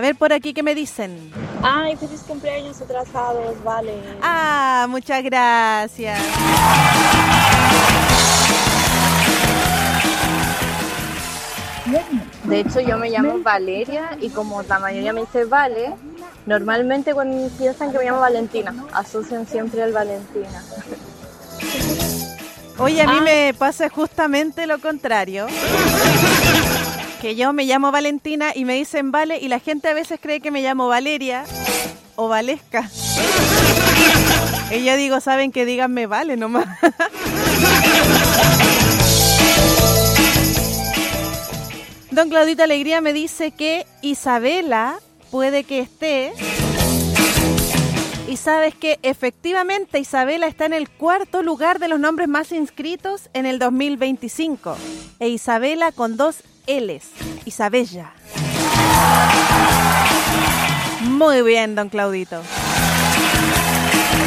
ver por aquí qué me dicen. Ay, feliz cumpleaños atrasados, vale. Ah, muchas gracias. De hecho, yo me llamo Valeria y como la mayoría me dice Vale, normalmente cuando piensan que me llamo Valentina, asocian siempre al Valentina. Oye, a mí me pasa justamente lo contrario. Que yo me llamo Valentina y me dicen Vale y la gente a veces cree que me llamo Valeria o Valesca. Y yo digo, ¿saben qué? Díganme Vale nomás. Don Claudito Alegría me dice que Isabela puede que esté. Y sabes que efectivamente Isabela está en el 4º lugar de los nombres más inscritos en el 2025. E Isabela con 2 L's. Isabella. Muy bien, don Claudito.